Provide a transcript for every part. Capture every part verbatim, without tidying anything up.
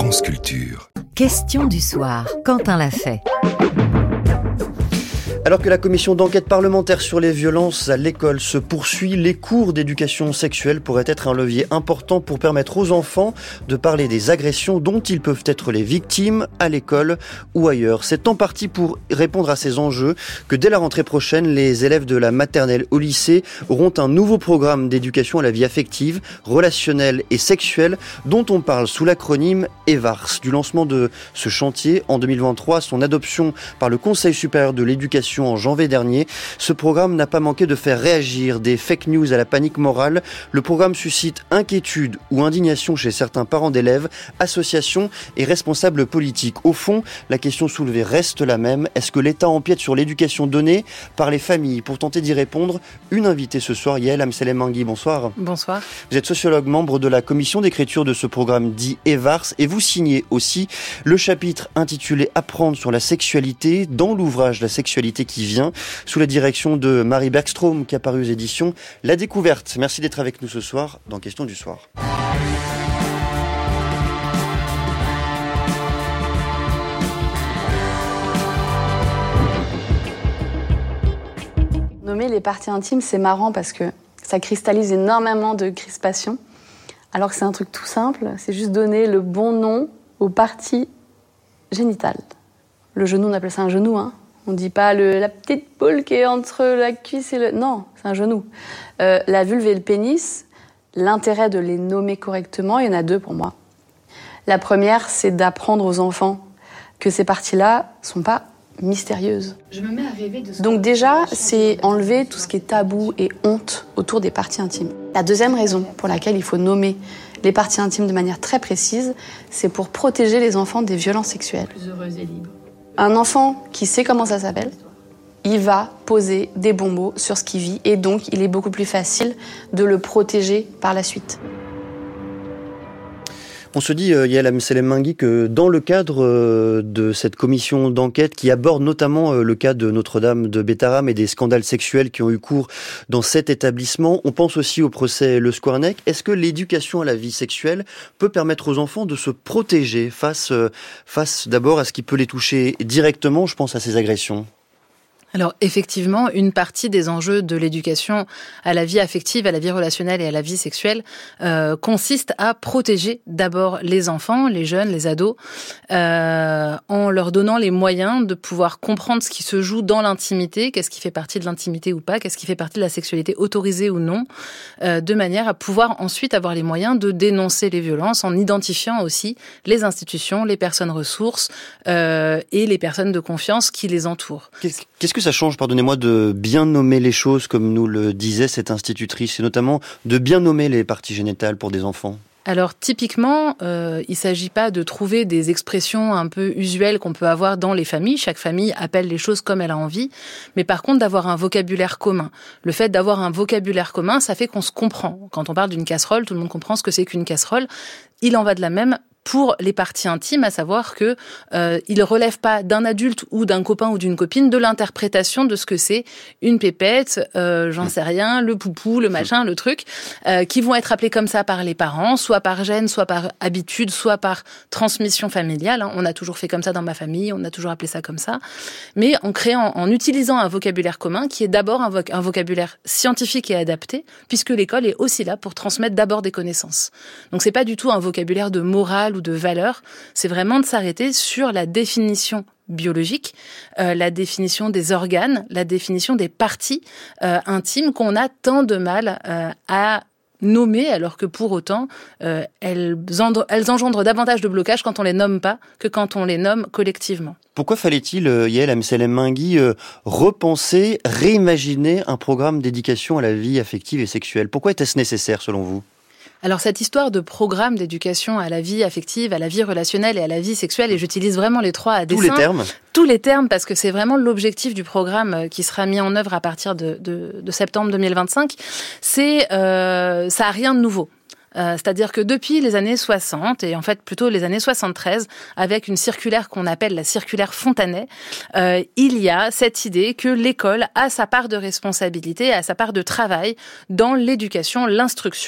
France Culture. Question du soir, Quentin l'a fait. Alors que la commission d'enquête parlementaire sur les violences à l'école se poursuit, les cours d'éducation sexuelle pourraient être un levier important pour permettre aux enfants de parler des agressions dont ils peuvent être les victimes à l'école ou ailleurs. C'est en partie pour répondre à ces enjeux que dès la rentrée prochaine, les élèves de la maternelle au lycée auront un nouveau programme d'éducation à la vie affective, relationnelle et sexuelle dont on parle sous l'acronyme EVARS. Du lancement de ce chantier en deux mille vingt-trois, son adoption par le Conseil supérieur de l'éducation en janvier dernier, ce programme n'a pas manqué de faire réagir des fake news à la panique morale. Le programme suscite inquiétude ou indignation chez certains parents d'élèves, associations et responsables politiques. Au fond, la question soulevée reste la même. Est-ce que l'État empiète sur l'éducation donnée par les familles? Pour tenter d'y répondre, une invitée ce soir, Yael Amselem-Mangui. Bonsoir. Bonsoir. Vous êtes sociologue, membre de la commission d'écriture de ce programme dit EVARS et vous signez aussi le chapitre intitulé Apprendre sur la sexualité dans l'ouvrage La sexualité qui vient, sous la direction de Marie Bergstrom, qui a paru aux éditions La Découverte. Merci d'être avec nous ce soir dans Question du soir. Nommer les parties intimes, c'est marrant parce que ça cristallise énormément de crispation, alors que c'est un truc tout simple, c'est juste donner le bon nom aux parties génitales. Le genou, on appelle ça un genou, hein. On ne dit pas le, la petite boule qui est entre la cuisse et le... Non, c'est un genou. Euh, la vulve et le pénis, l'intérêt de les nommer correctement, il y en a deux pour moi. La première, c'est d'apprendre aux enfants que ces parties-là ne sont pas mystérieuses. Je me mets à rêver de ce Donc déjà, c'est enlever tout ce qui est tabou et honte autour des parties intimes. La deuxième raison pour laquelle il faut nommer les parties intimes de manière très précise, c'est pour protéger les enfants des violences sexuelles. Plus heureuse et libre. Un enfant qui sait comment ça s'appelle, il va poser des bons mots sur ce qu'il vit et donc il est beaucoup plus facile de le protéger par la suite. On se dit, euh, Yael Amselem-Mangui, que dans le cadre euh, de cette commission d'enquête qui aborde notamment euh, le cas de Notre-Dame de Bétharram et des scandales sexuels qui ont eu cours dans cet établissement, on pense aussi au procès Le Squarnec. Est-ce que l'éducation à la vie sexuelle peut permettre aux enfants de se protéger face, euh, face d'abord à ce qui peut les toucher directement? Je pense à ces agressions. Alors effectivement, une partie des enjeux de l'éducation à la vie affective, à la vie relationnelle et à la vie sexuelle euh, consiste à protéger d'abord les enfants, les jeunes, les ados, euh, en leur donnant les moyens de pouvoir comprendre ce qui se joue dans l'intimité, qu'est-ce qui fait partie de l'intimité ou pas, qu'est-ce qui fait partie de la sexualité autorisée ou non, euh, de manière à pouvoir ensuite avoir les moyens de dénoncer les violences en identifiant aussi les institutions, les personnes ressources euh, et les personnes de confiance qui les entourent. Qu'est-ce, qu'est-ce que ça change, pardonnez-moi, de bien nommer les choses, comme nous le disait cette institutrice, et notamment de bien nommer les parties génitales pour des enfants? Alors typiquement, euh, il ne s'agit pas de trouver des expressions un peu usuelles qu'on peut avoir dans les familles. Chaque famille appelle les choses comme elle a envie. Mais par contre, d'avoir un vocabulaire commun. Le fait d'avoir un vocabulaire commun, ça fait qu'on se comprend. Quand on parle d'une casserole, tout le monde comprend ce que c'est qu'une casserole. Il en va de la même pour les parties intimes, à savoir que euh, il relève pas d'un adulte ou d'un copain ou d'une copine de l'interprétation de ce que c'est une pépette, euh, j'en sais rien, le poupou, le machin, le truc, euh, qui vont être appelés comme ça par les parents, soit par gêne, soit par habitude, soit par transmission familiale. Hein. On a toujours fait comme ça dans ma famille, on a toujours appelé ça comme ça. Mais en créant, en utilisant un vocabulaire commun qui est d'abord un, voc- un vocabulaire scientifique et adapté, puisque l'école est aussi là pour transmettre d'abord des connaissances. Donc c'est pas du tout un vocabulaire de morale ou de valeur, c'est vraiment de s'arrêter sur la définition biologique, euh, la définition des organes, la définition des parties euh, intimes qu'on a tant de mal euh, à nommer, alors que pour autant, euh, elles, endre, elles engendrent davantage de blocage quand on les nomme pas que quand on les nomme collectivement. Pourquoi fallait-il, euh, Yael Amselem-Mangui, euh, repenser, réimaginer un programme d'éducation à la vie affective et sexuelle? Pourquoi était-ce nécessaire selon vous? Alors cette histoire de programme d'éducation à la vie affective, à la vie relationnelle et à la vie sexuelle, et j'utilise vraiment les trois à dessein. Tous les termes. Tous les termes, parce que c'est vraiment l'objectif du programme qui sera mis en œuvre à partir de, de, de septembre deux mille vingt-cinq. C'est, euh, ça a rien de nouveau. Euh, c'est-à-dire que depuis les années soixante, et en fait plutôt les années soixante-treize, avec une circulaire qu'on appelle la circulaire Fontanet, euh, il y a cette idée que l'école a sa part de responsabilité, a sa part de travail dans l'éducation, l'instruction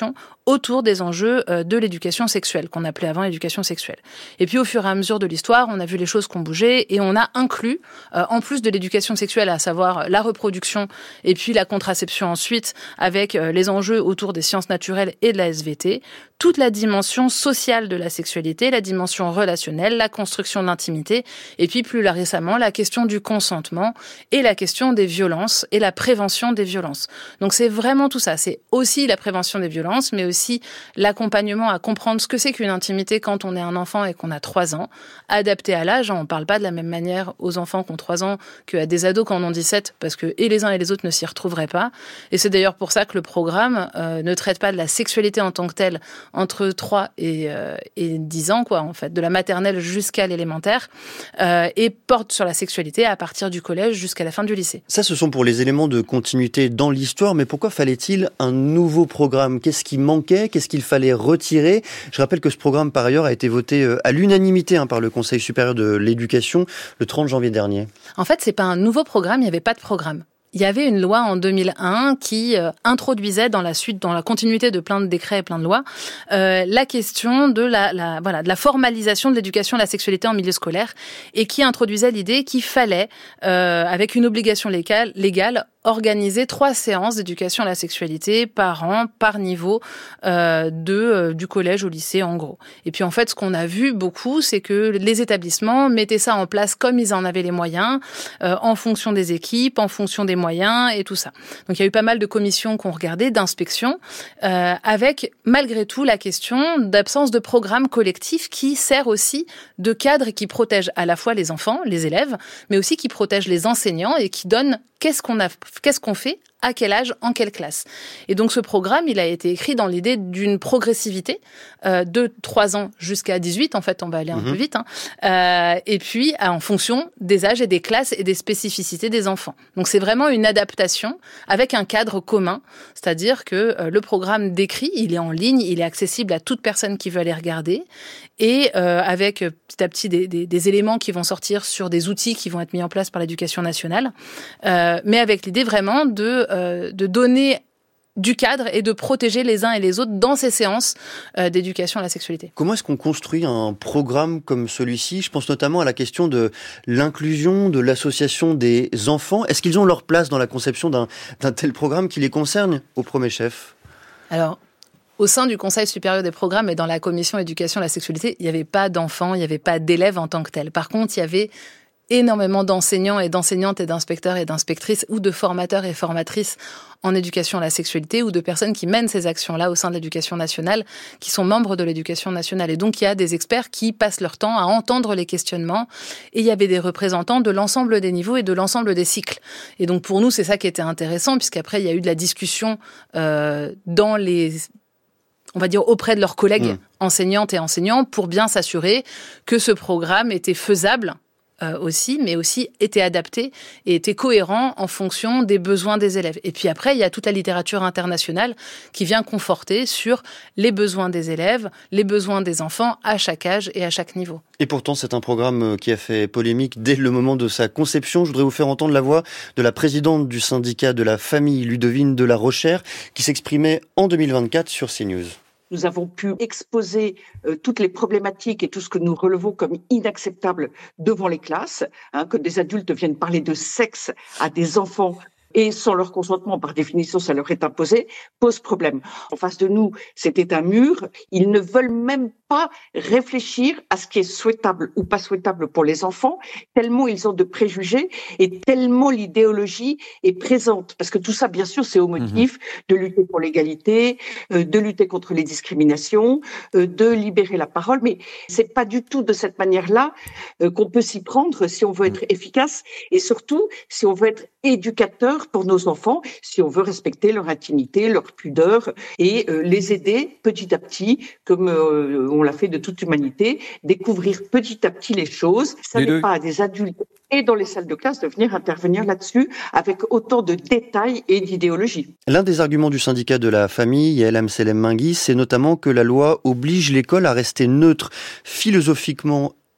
autour des enjeux de l'éducation sexuelle, qu'on appelait avant l'éducation sexuelle. Et puis au fur et à mesure de l'histoire, on a vu les choses qui ont bougé et on a inclus, euh, en plus de l'éducation sexuelle, à savoir la reproduction et puis la contraception ensuite, avec euh, les enjeux autour des sciences naturelles et de la S V T, toute la dimension sociale de la sexualité, la dimension relationnelle, la construction de l'intimité, et puis plus là, récemment, la question du consentement et la question des violences et la prévention des violences. Donc c'est vraiment tout ça. C'est aussi la prévention des violences, mais aussi l'accompagnement à comprendre ce que c'est qu'une intimité quand on est un enfant et qu'on a trois ans, adapté à l'âge. On ne parle pas de la même manière aux enfants qui ont trois ans qu'à des ados qui en ont dix-sept, parce que et les uns et les autres ne s'y retrouveraient pas. Et c'est d'ailleurs pour ça que le programme euh, ne traite pas de la sexualité en tant que telle entre trois et, euh, et dix ans, quoi, en fait, de la maternelle jusqu'à l'élémentaire, euh, et porte sur la sexualité à partir du collège jusqu'à la fin du lycée. Ça, ce sont pour les éléments de continuité dans l'histoire, mais pourquoi fallait-il un nouveau programme ? Qu'est-ce qui manquait ? Qu'est-ce qu'il fallait retirer ? Je rappelle que ce programme, par ailleurs, a été voté à l'unanimité hein, par le Conseil supérieur de l'éducation le trente janvier dernier. En fait, c'est pas un nouveau programme, il n'y avait pas de programme. Il y avait une loi en deux mille un qui euh, introduisait dans la suite, dans la continuité de plein de décrets et plein de lois, euh, la question de la, la, voilà, de la formalisation de l'éducation à la sexualité en milieu scolaire et qui introduisait l'idée qu'il fallait, euh, avec une obligation légale, légale, organiser trois séances d'éducation à la sexualité par an, par niveau euh, de euh, du collège au lycée en gros. Et puis en fait, ce qu'on a vu beaucoup, c'est que les établissements mettaient ça en place comme ils en avaient les moyens, euh, en fonction des équipes, en fonction des moyens et tout ça. Donc il y a eu pas mal de commissions qu'on regardait, d'inspection, euh, avec malgré tout la question d'absence de programme collectif qui sert aussi de cadre et qui protège à la fois les enfants, les élèves, mais aussi qui protège les enseignants et qui donne qu'est-ce qu'on a, qu'est-ce qu'on fait, à quel âge, en quelle classe. Et donc ce programme, il a été écrit dans l'idée d'une progressivité euh, de trois ans jusqu'à dix-huit, en fait, on va aller un mmh. peu vite, hein, euh, et puis en fonction des âges et des classes et des spécificités des enfants. Donc c'est vraiment une adaptation avec un cadre commun, c'est-à-dire que euh, le programme décrit, il est en ligne, il est accessible à toute personne qui veut aller regarder, et euh, avec euh, petit à petit des, des, des éléments qui vont sortir sur des outils qui vont être mis en place par l'Éducation nationale, euh, mais avec l'idée vraiment de Euh, de donner du cadre et de protéger les uns et les autres dans ces séances euh, d'éducation à la sexualité. Comment est-ce qu'on construit un programme comme celui-ci ? Je pense notamment à la question de l'inclusion, de l'association des enfants. Est-ce qu'ils ont leur place dans la conception d'un, d'un tel programme qui les concerne au premier chef ? Alors, au sein du Conseil supérieur des programmes et dans la commission éducation à la sexualité, il n'y avait pas d'enfants, il n'y avait pas d'élèves en tant que tels. Par contre, il y avait énormément d'enseignants et d'enseignantes et d'inspecteurs et d'inspectrices ou de formateurs et formatrices en éducation à la sexualité ou de personnes qui mènent ces actions-là au sein de l'éducation nationale, qui sont membres de l'éducation nationale. Et donc, il y a des experts qui passent leur temps à entendre les questionnements et il y avait des représentants de l'ensemble des niveaux et de l'ensemble des cycles. Et donc, pour nous, c'est ça qui était intéressant puisqu'après, il y a eu de la discussion euh, dans les... on va dire auprès de leurs collègues mmh. enseignantes et enseignants pour bien s'assurer que ce programme était faisable Euh, aussi, mais aussi était adapté et était cohérent en fonction des besoins des élèves. Et puis après, il y a toute la littérature internationale qui vient conforter sur les besoins des élèves, les besoins des enfants à chaque âge et à chaque niveau. Et pourtant, c'est un programme qui a fait polémique dès le moment de sa conception. Je voudrais vous faire entendre la voix de la présidente du syndicat de la famille, Ludovine de la Rochère, qui s'exprimait en deux mille vingt-quatre sur CNews. Nous avons pu exposer euh, toutes les problématiques et tout ce que nous relevons comme inacceptable devant les classes, hein, que des adultes viennent parler de sexe à des enfants et sans leur consentement, par définition, ça leur est imposé, pose problème. En face de nous, c'était un mur. Ils ne veulent même pas réfléchir à ce qui est souhaitable ou pas souhaitable pour les enfants, tellement ils ont de préjugés et tellement l'idéologie est présente. Parce que tout ça, bien sûr, c'est au motif mmh. de lutter pour l'égalité, euh, de lutter contre les discriminations, euh, de libérer la parole. Mais c'est pas du tout de cette manière-là euh, qu'on peut s'y prendre si on veut être efficace et surtout si on veut être éducateur pour nos enfants, si on veut respecter leur intimité, leur pudeur et euh, les aider petit à petit, comme euh, on l'a fait de toute humanité, découvrir petit à petit les choses. Ça les n'est deux. Pas à des adultes et dans les salles de classe de venir intervenir là-dessus avec autant de détails et d'idéologie. L'un des arguments du syndicat de la famille, Yael Amselem Menguis, c'est notamment que la loi oblige l'école à rester neutre philosophiquement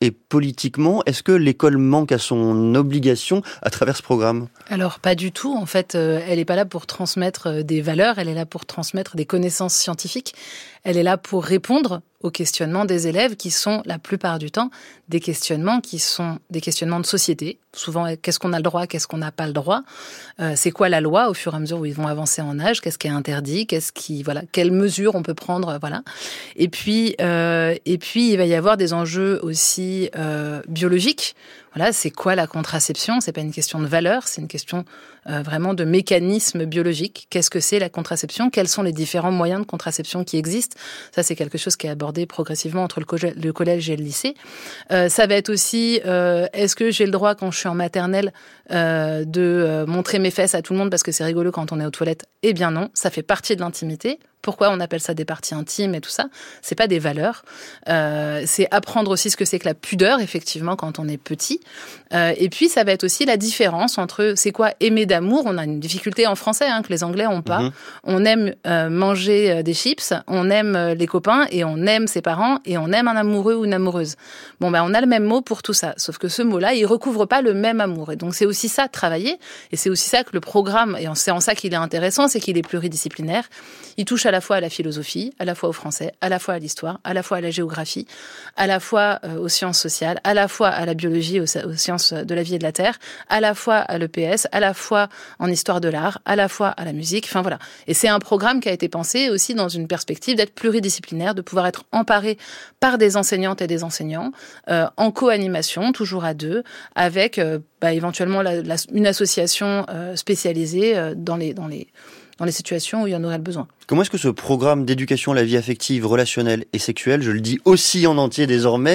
et politiquement. Est-ce que l'école manque à son obligation à travers ce programme ? Alors, pas du tout. En fait, euh, elle n'est pas là pour transmettre des valeurs, elle est là pour transmettre des connaissances scientifiques. Elle est là pour répondre aux questionnements des élèves qui sont, la plupart du temps, des questionnements qui sont des questionnements de société. Souvent, qu'est-ce qu'on a le droit, qu'est-ce qu'on n'a pas le droit ? euh, C'est quoi la loi au fur et à mesure où ils vont avancer en âge ? Qu'est-ce qui est interdit ? Qu'est-ce qui, voilà, quelles mesures on peut prendre ? Voilà. Et puis, euh, et puis, il va y avoir des enjeux aussi euh, biologiques. Voilà, c'est quoi la contraception ? C'est pas une question de valeur, c'est une question euh, vraiment de mécanisme biologique. Qu'est-ce que c'est la contraception ? Quels sont les différents moyens de contraception qui existent ? Ça, c'est quelque chose qui est abordé progressivement entre le, co- le collège et le lycée. Euh, ça va être aussi, euh, est-ce que j'ai le droit, quand je suis en maternelle, euh, de euh, montrer mes fesses à tout le monde parce que c'est rigolo quand on est aux toilettes ? Eh bien non, ça fait partie de l'intimité. Pourquoi on appelle ça des parties intimes et tout ça ? C'est pas des valeurs. Euh, c'est apprendre aussi ce que c'est que la pudeur, effectivement, quand on est petit. Euh, et puis, ça va être aussi la différence entre c'est quoi aimer d'amour. On a une difficulté en français hein, que les Anglais ont pas. Mmh. On aime euh, manger des chips, on aime les copains et on aime ses parents et on aime un amoureux ou une amoureuse. Bon, ben, on a le même mot pour tout ça. Sauf que ce mot-là, il recouvre pas le même amour. Et donc, c'est aussi ça, travailler. Et c'est aussi ça que le programme, et c'est en ça qu'il est intéressant, c'est qu'il est pluridisciplinaire. Il touche à à la fois à la philosophie, à la fois au français, à la fois à l'histoire, à la fois à la géographie, à la fois euh, aux sciences sociales, à la fois à la biologie, aux, aux sciences de la vie et de la terre, à la fois à l'E P S, à la fois en histoire de l'art, à la fois à la musique. Enfin voilà. Et c'est un programme qui a été pensé aussi dans une perspective d'être pluridisciplinaire, de pouvoir être emparé par des enseignantes et des enseignants, euh, en co-animation, toujours à deux, avec euh, bah, éventuellement la, la, une association euh, spécialisée euh, dans les dans les dans les situations où il y en aurait le besoin. Comment est-ce que ce programme d'éducation à la vie affective, relationnelle et sexuelle, je le dis aussi en entier désormais,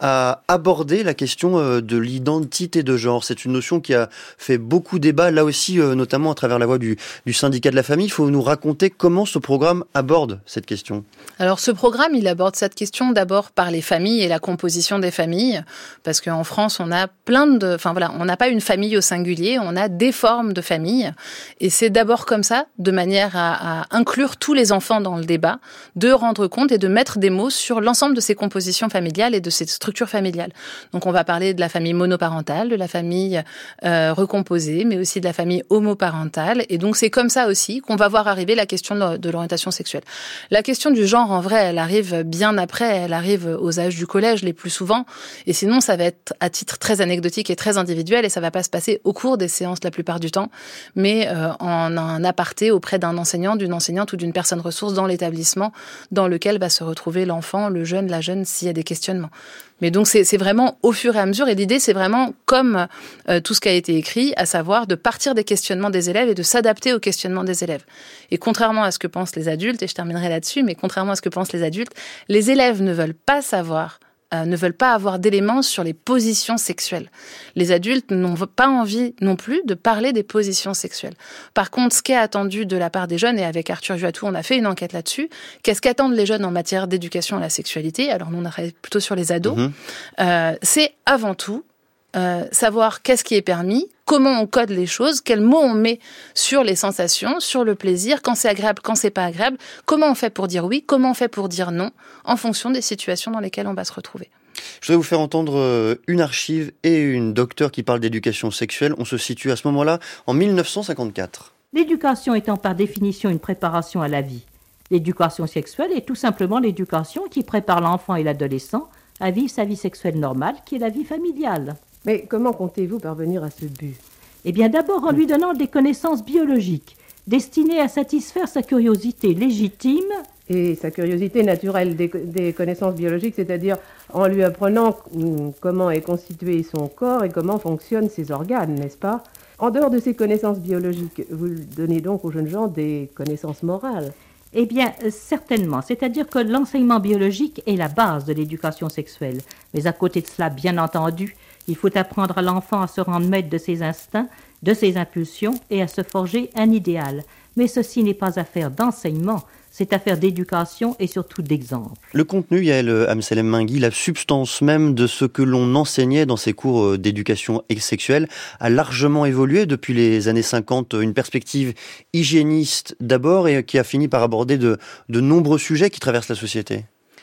a abordé la question de l'identité de genre ? C'est une notion qui a fait beaucoup débat, là aussi, notamment à travers la voix du, du syndicat de la famille. Il faut nous raconter comment ce programme aborde cette question. Alors ce programme, il aborde cette question d'abord par les familles et la composition des familles, parce qu'en France, on a plein de... Enfin voilà, on n'a pas une famille au singulier, on a des formes de famille, et c'est d'abord comme ça, de manière à, à inclure tous les enfants dans le débat, de rendre compte et de mettre des mots sur l'ensemble de ces compositions familiales et de ces structures familiales. Donc on va parler de la famille monoparentale, de la famille euh, recomposée, mais aussi de la famille homoparentale. Et donc c'est comme ça aussi qu'on va voir arriver la question de l'orientation sexuelle. La question du genre, en vrai, elle arrive bien après, elle arrive aux âges du collège les plus souvent. Et sinon, ça va être à titre très anecdotique et très individuel et ça va pas se passer au cours des séances la plupart du temps, mais euh, en un aparté auprès d'un enseignant, d'une enseignante ou d'une personne ressource dans l'établissement dans lequel va se retrouver l'enfant, le jeune, la jeune, s'il y a des questionnements. Mais donc, c'est, c'est vraiment au fur et à mesure. Et l'idée, c'est vraiment comme euh, tout ce qui a été écrit, à savoir de partir des questionnements des élèves et de s'adapter aux questionnements des élèves. Et contrairement à ce que pensent les adultes, et je terminerai là-dessus, mais contrairement à ce que pensent les adultes, les élèves ne veulent pas savoir Euh, ne veulent pas avoir d'éléments sur les positions sexuelles. Les adultes n'ont pas envie non plus de parler des positions sexuelles. Par contre, ce qui est attendu de la part des jeunes, et avec Arthur Juatou, on a fait une enquête là-dessus, qu'est-ce qu'attendent les jeunes en matière d'éducation à la sexualité ? Alors nous, on arrive plutôt sur les ados. Mmh. Euh, c'est avant tout Euh, savoir qu'est-ce qui est permis, comment on code les choses, quels mots on met sur les sensations, sur le plaisir, quand c'est agréable, quand c'est pas agréable, comment on fait pour dire oui, comment on fait pour dire non, en fonction des situations dans lesquelles on va se retrouver. Je voudrais vous faire entendre une archive et une docteure qui parle d'éducation sexuelle. On se situe à ce moment-là en mille neuf cent cinquante-quatre. L'éducation étant par définition une préparation à la vie. L'éducation sexuelle est tout simplement l'éducation qui prépare l'enfant et l'adolescent à vivre sa vie sexuelle normale, qui est la vie familiale. Mais comment comptez-vous parvenir à ce but ? Eh bien, d'abord en lui donnant des connaissances biologiques, destinées à satisfaire sa curiosité légitime. Et sa curiosité naturelle des, des connaissances biologiques, c'est-à-dire en lui apprenant comment est constitué son corps et comment fonctionnent ses organes, n'est-ce pas ? En dehors de ces connaissances biologiques, vous donnez donc aux jeunes gens des connaissances morales ? Eh bien, certainement. C'est-à-dire que l'enseignement biologique est la base de l'éducation sexuelle. Mais à côté de cela, bien entendu, il faut apprendre à l'enfant à se rendre maître de ses instincts, de ses impulsions et à se forger un idéal. Mais ceci n'est pas affaire d'enseignement, c'est affaire d'éducation et surtout d'exemple. Le contenu, Yael Amselem Mingui, la substance même de ce que l'on enseignait dans ces cours d'éducation sexuelle a largement évolué depuis les années cinquante. Une perspective hygiéniste d'abord et qui a fini par aborder de, de nombreux sujets qui traversent la société.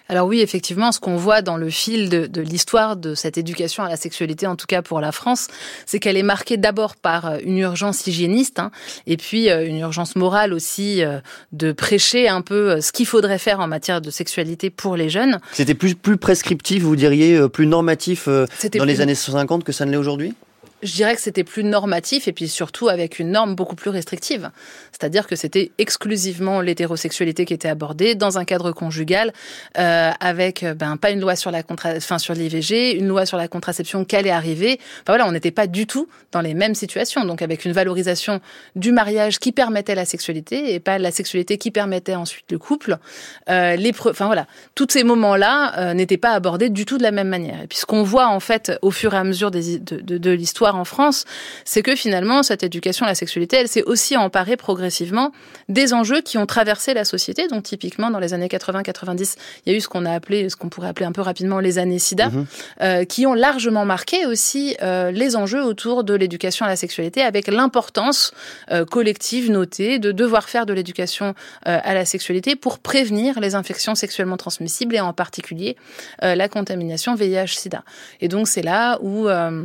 Alors oui, effectivement, ce qu'on voit dans le fil de, de l'histoire de cette éducation à la sexualité, en tout cas pour la France, c'est qu'elle est marquée d'abord par une urgence hygiéniste, hein, et puis une urgence morale aussi euh, de prêcher un peu ce qu'il faudrait faire en matière de sexualité pour les jeunes. C'était plus, plus prescriptif, vous diriez, plus normatif euh, dans les plus... années cinquante que ça ne l'est aujourd'hui ? Je dirais que c'était plus normatif et puis surtout avec une norme beaucoup plus restrictive. C'est-à-dire que c'était exclusivement l'hétérosexualité qui était abordée dans un cadre conjugal euh, avec ben, pas une loi sur la contra... enfin, sur l'I V G, une loi sur la contraception qui allait arriver. Enfin voilà, on n'était pas du tout dans les mêmes situations. Donc avec une valorisation du mariage qui permettait la sexualité et pas la sexualité qui permettait ensuite le couple. Euh, les pre... Enfin voilà, tous ces moments-là euh, n'étaient pas abordés du tout de la même manière. Et puis ce qu'on voit en fait au fur et à mesure des... de, de, de l'histoire en France, c'est que finalement, cette éducation à la sexualité, elle s'est aussi emparée progressivement des enjeux qui ont traversé la société. Donc, typiquement, dans les années quatre-vingts quatre-vingt-dix, il y a eu ce qu'on a appelé, ce qu'on pourrait appeler un peu rapidement les années SIDA, mmh. euh, qui ont largement marqué aussi euh, les enjeux autour de l'éducation à la sexualité, avec l'importance euh, collective notée de devoir faire de l'éducation euh, à la sexualité pour prévenir les infections sexuellement transmissibles et en particulier euh, la contamination V I H sida. Et donc, c'est là où... Euh,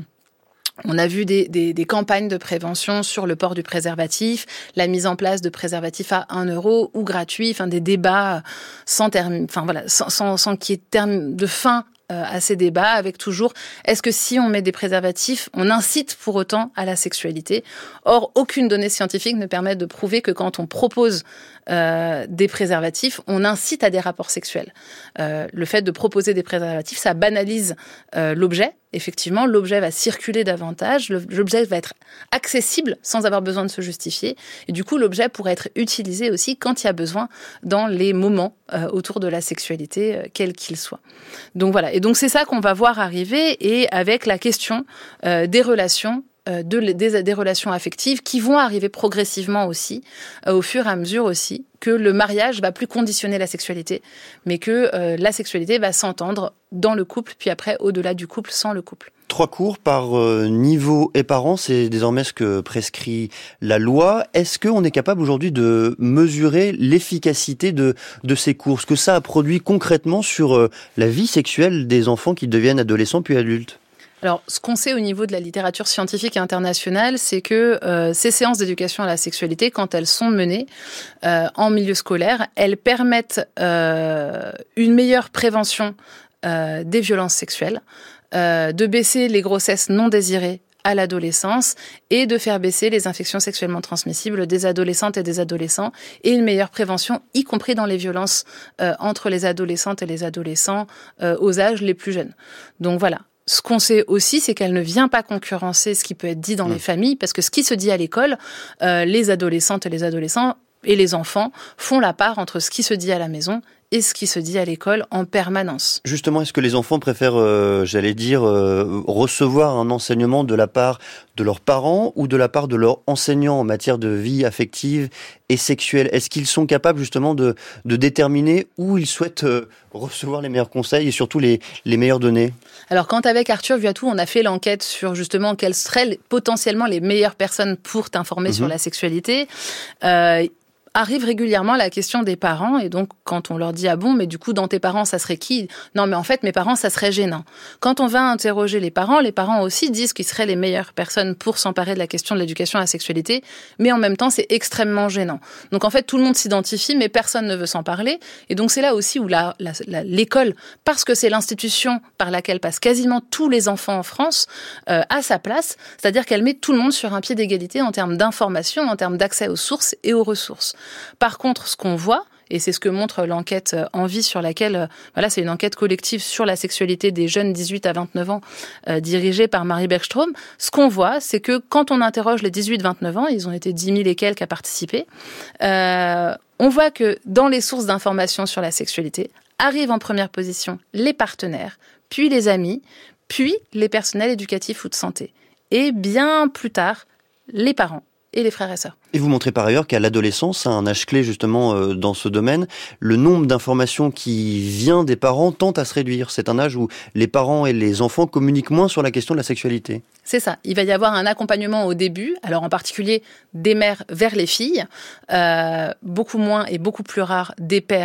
On a vu des, des, des campagnes de prévention sur le port du préservatif, la mise en place de préservatifs à un euro ou gratuits, enfin des débats sans terme, enfin voilà, sans, sans, sans qu'il y ait terme de fin à ces débats, avec toujours est-ce que si on met des préservatifs, on incite pour autant à la sexualité ? Or, aucune donnée scientifique ne permet de prouver que quand on propose euh, des préservatifs, on incite à des rapports sexuels. Euh, le fait de proposer des préservatifs, ça banalise euh, l'objet. Effectivement, l'objet va circuler davantage, l'objet va être accessible sans avoir besoin de se justifier. Et du coup, l'objet pourrait être utilisé aussi quand il y a besoin dans les moments euh, autour de la sexualité, euh, quel qu'il soit. Donc voilà. Et donc, c'est ça qu'on va voir arriver et avec la question euh, des relations euh, de, des, des relations affectives qui vont arriver progressivement aussi, euh, au fur et à mesure aussi, que le mariage va plus conditionner la sexualité, mais que euh, la sexualité va s'entendre dans le couple, puis après, au-delà du couple, sans le couple. Trois cours par euh, niveau et parents, c'est désormais ce que prescrit la loi. Est-ce qu'on est capable aujourd'hui de mesurer l'efficacité de, de ces cours, ce que ça a produit concrètement sur euh, la vie sexuelle des enfants qui deviennent adolescents puis adultes ? Alors, ce qu'on sait au niveau de la littérature scientifique et internationale, c'est que euh, ces séances d'éducation à la sexualité, quand elles sont menées euh, en milieu scolaire, elles permettent euh, une meilleure prévention euh, des violences sexuelles, euh, de baisser les grossesses non désirées à l'adolescence et de faire baisser les infections sexuellement transmissibles des adolescentes et des adolescents et une meilleure prévention, y compris dans les violences euh, entre les adolescentes et les adolescents euh, aux âges les plus jeunes. Donc voilà. Ce qu'on sait aussi, c'est qu'elle ne vient pas concurrencer ce qui peut être dit dans mmh. les familles, parce que ce qui se dit à l'école, euh, les adolescentes et les adolescents et les enfants font la part entre ce qui se dit à la maison et ce qui se dit à l'école en permanence. Justement, est-ce que les enfants préfèrent, euh, j'allais dire, euh, recevoir un enseignement de la part de leurs parents ou de la part de leurs enseignants en matière de vie affective et sexuelle ? Est-ce qu'ils sont capables justement de, de déterminer où ils souhaitent euh, recevoir les meilleurs conseils et surtout les, les meilleures données ? Alors, quand avec Arthur Viatou, on a fait l'enquête sur justement quelles seraient potentiellement les meilleures personnes pour t'informer mmh. sur la sexualité, euh, arrive régulièrement la question des parents, et donc quand on leur dit « Ah bon, mais du coup, dans tes parents, ça serait qui ?» Non, mais en fait, mes parents, ça serait gênant. Quand on va interroger les parents, les parents aussi disent qu'ils seraient les meilleures personnes pour s'emparer de la question de l'éducation à la sexualité, mais en même temps, c'est extrêmement gênant. Donc en fait, tout le monde s'identifie, mais personne ne veut s'en parler, et donc c'est là aussi où la, la, la, l'école, parce que c'est l'institution par laquelle passent quasiment tous les enfants en France, euh, a sa place, c'est-à-dire qu'elle met tout le monde sur un pied d'égalité en termes d'information, en termes d'accès aux sources et aux ressources. Par contre, ce qu'on voit, et c'est ce que montre l'enquête Envie sur laquelle, voilà, c'est une enquête collective sur la sexualité des jeunes dix-huit à vingt-neuf ans, euh, dirigée par Marie Bergstrom. Ce qu'on voit, c'est que quand on interroge les dix-huit vingt-neuf ans, ils ont été dix mille et quelques à participer, euh, on voit que dans les sources d'informations sur la sexualité, arrivent en première position les partenaires, puis les amis, puis les personnels éducatifs ou de santé. Et bien plus tard, les parents et les frères et sœurs. Et vous montrez par ailleurs qu'à l'adolescence, à un âge clé justement euh, dans ce domaine, le nombre d'informations qui vient des parents tend à se réduire. C'est un âge où les parents et les enfants communiquent moins sur la question de la sexualité. C'est ça. Il va y avoir un accompagnement au début, alors en particulier des mères vers les filles, euh, beaucoup moins et beaucoup plus rare des pères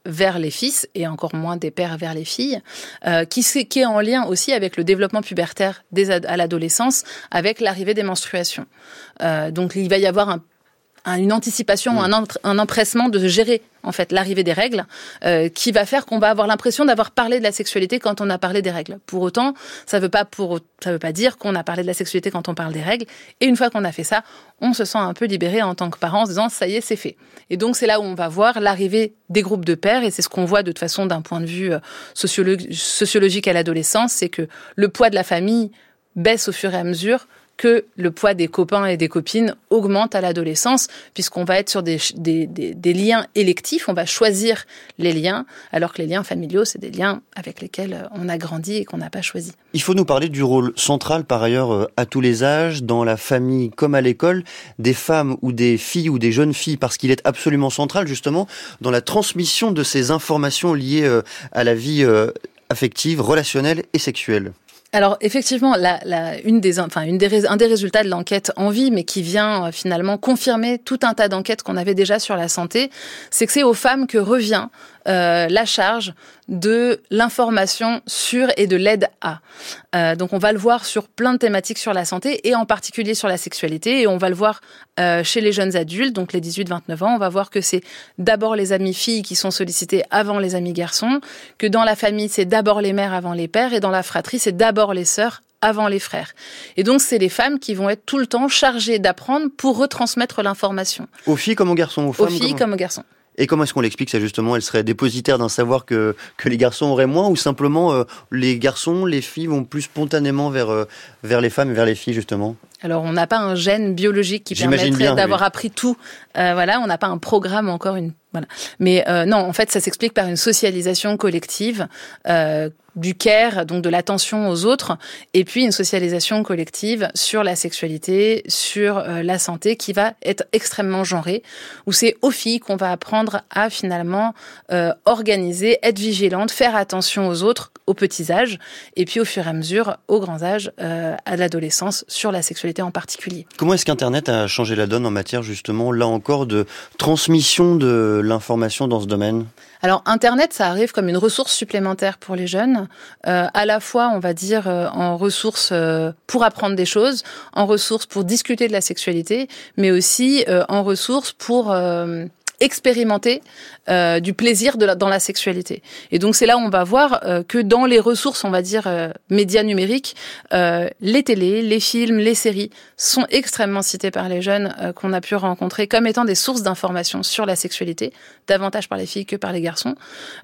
vers les fils et encore moins des pères vers les filles, euh, qui, qui est en lien aussi avec le développement pubertaire des ad- à l'adolescence, avec l'arrivée des menstruations. Euh, donc il va y avoir un une anticipation, mmh. un, un empressement de gérer en fait l'arrivée des règles, euh, qui va faire qu'on va avoir l'impression d'avoir parlé de la sexualité quand on a parlé des règles. Pour autant, ça veut pas pour ça veut pas dire qu'on a parlé de la sexualité quand on parle des règles. Et une fois qu'on a fait ça, on se sent un peu libéré en tant que parent en se disant ça y est, c'est fait. Et donc c'est là où on va voir l'arrivée des groupes de pères, et c'est ce qu'on voit de toute façon d'un point de vue sociolo- sociologique à l'adolescence, c'est que le poids de la famille baisse au fur et à mesure que le poids des copains et des copines augmente à l'adolescence, puisqu'on va être sur des, des, des, des liens électifs, on va choisir les liens, alors que les liens familiaux, c'est des liens avec lesquels on a grandi et qu'on n'a pas choisi. Il faut nous parler du rôle central, par ailleurs, à tous les âges, dans la famille comme à l'école, des femmes ou des filles ou des jeunes filles, parce qu'il est absolument central, justement, dans la transmission de ces informations liées à la vie affective, relationnelle et sexuelle. Alors effectivement, la, la, une des, enfin, une des, un des résultats de l'enquête Envie, mais qui vient euh, finalement confirmer tout un tas d'enquêtes qu'on avait déjà sur la santé, c'est que c'est aux femmes que revient euh, la charge de l'information sur et de l'aide à. Euh, donc on va le voir sur plein de thématiques sur la santé, et en particulier sur la sexualité, et on va le voir euh, chez les jeunes adultes, donc les dix-huit vingt-neuf ans, on va voir que c'est d'abord les amis filles qui sont sollicités avant les amis garçons, que dans la famille c'est d'abord les mères avant les pères, et dans la fratrie c'est d'abord les sœurs avant les frères. Et donc, c'est les femmes qui vont être tout le temps chargées d'apprendre pour retransmettre l'information. Aux filles comme aux garçons, aux femmes Aux filles comme, comme aux garçons. Et comment est-ce qu'on l'explique ça justement ? Elles seraient dépositaires d'un savoir que, que les garçons auraient moins, ou simplement euh, les garçons, les filles vont plus spontanément vers, euh, vers les femmes et vers les filles justement ? Alors, on n'a pas un gène biologique qui J'imagine permettrait bien, d'avoir oui. appris tout. Euh, voilà, on n'a pas un programme encore, une voilà. Mais euh, non, en fait, ça s'explique par une socialisation collective euh, du care, donc de l'attention aux autres, et puis une socialisation collective sur la sexualité, sur euh, la santé, qui va être extrêmement genrée, où c'est aux filles qu'on va apprendre à finalement euh, organiser, être vigilante, faire attention aux autres aux petits âges, et puis au fur et à mesure, aux grands âges, euh, à l'adolescence, sur la sexualité en particulier. Comment est-ce qu'Internet a changé la donne en matière justement, là encore, de transmission de l'information dans ce domaine ? Alors, Internet, ça arrive comme une ressource supplémentaire pour les jeunes, euh, à la fois, on va dire, euh, en ressource euh, pour apprendre des choses, en ressource pour discuter de la sexualité, mais aussi euh, en ressource pour euh, expérimenter euh, du plaisir de la, dans la sexualité. Et donc, c'est là où on va voir euh, que dans les ressources, on va dire, euh, médias numériques, euh, les télés, les films, les séries sont extrêmement cités par les jeunes euh, qu'on a pu rencontrer comme étant des sources d'informations sur la sexualité, davantage par les filles que par les garçons.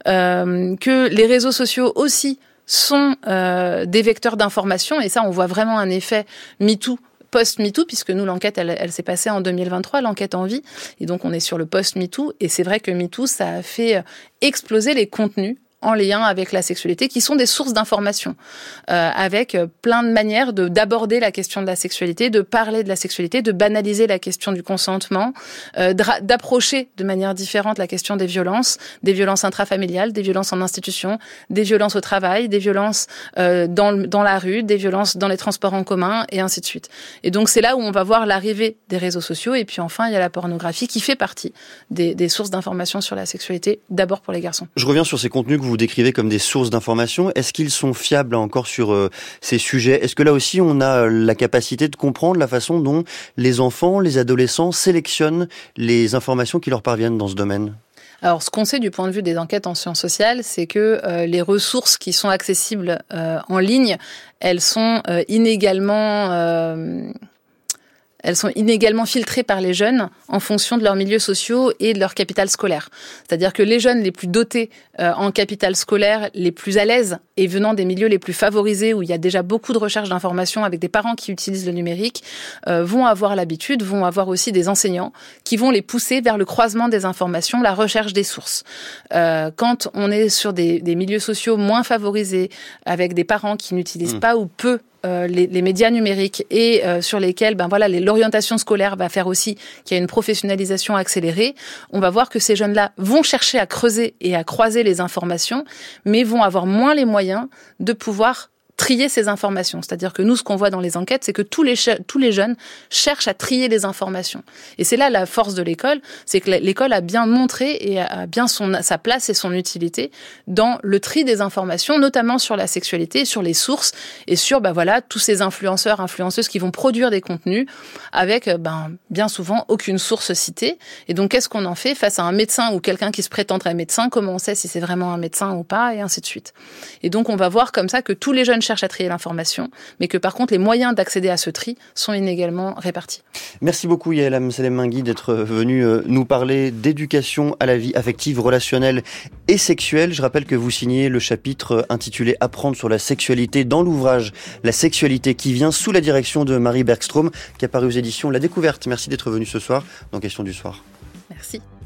Euh, que les réseaux sociaux aussi sont euh, des vecteurs d'information, et ça, on voit vraiment un effet MeToo, post-MeToo, puisque nous, l'enquête, elle, elle s'est passée en deux mille vingt-trois, l'enquête Envie, et donc on est sur le post-MeToo, et c'est vrai que MeToo, ça a fait exploser les contenus en lien avec la sexualité, qui sont des sources d'information, euh, avec plein de manières de d'aborder la question de la sexualité, de parler de la sexualité, de banaliser la question du consentement, euh, d'approcher de manière différente la question des violences, des violences intrafamiliales, des violences en institution, des violences au travail, des violences euh, dans, dans la rue, des violences dans les transports en commun, et ainsi de suite. Et donc c'est là où on va voir l'arrivée des réseaux sociaux, et puis enfin il y a la pornographie qui fait partie des, des sources d'information sur la sexualité, d'abord pour les garçons. Je reviens sur ces contenus que vous vous décrivez comme des sources d'information. Est-ce qu'ils sont fiables encore sur euh, ces sujets ? Est-ce que là aussi on a la capacité de comprendre la façon dont les enfants, les adolescents sélectionnent les informations qui leur parviennent dans ce domaine ? Alors, ce qu'on sait du point de vue des enquêtes en sciences sociales, c'est que euh, les ressources qui sont accessibles euh, en ligne, elles sont euh, inégalement... Euh Elles sont inégalement filtrées par les jeunes en fonction de leurs milieux sociaux et de leur capital scolaire. C'est-à-dire que les jeunes les plus dotés euh, en capital scolaire, les plus à l'aise et venant des milieux les plus favorisés où il y a déjà beaucoup de recherche d'informations avec des parents qui utilisent le numérique, euh, vont avoir l'habitude, vont avoir aussi des enseignants qui vont les pousser vers le croisement des informations, la recherche des sources. Euh, quand on est sur des, des milieux sociaux moins favorisés, avec des parents qui n'utilisent mmh. pas ou peu Euh, les, les médias numériques et euh, sur lesquels ben voilà, les, l'orientation scolaire va faire aussi qu'il y a une professionnalisation accélérée, on va voir que ces jeunes-là vont chercher à creuser et à croiser les informations, mais vont avoir moins les moyens de pouvoir trier ces informations. C'est-à-dire que nous, ce qu'on voit dans les enquêtes, c'est que tous les, che- tous les jeunes cherchent à trier les informations. Et c'est là la force de l'école, c'est que l'école a bien montré et a bien son, sa place et son utilité dans le tri des informations, notamment sur la sexualité, sur les sources et sur bah voilà tous ces influenceurs, influenceuses qui vont produire des contenus avec ben bien souvent aucune source citée. Et donc qu'est-ce qu'on en fait face à un médecin ou quelqu'un qui se prétendrait médecin? Comment on sait si c'est vraiment un médecin ou pas, et ainsi de suite. Et donc on va voir comme ça que tous les jeunes cherchent à trier l'information, mais que par contre les moyens d'accéder à ce tri sont inégalement répartis. Merci beaucoup Yael Amselem-Menguy d'être venue nous parler d'éducation à la vie affective, relationnelle et sexuelle. Je rappelle que vous signez le chapitre intitulé « Apprendre sur la sexualité » dans l'ouvrage « La sexualité qui vient » sous la direction de Marie Bergström, qui a paru aux éditions La Découverte. Merci d'être venue ce soir dans Question du Soir. Merci.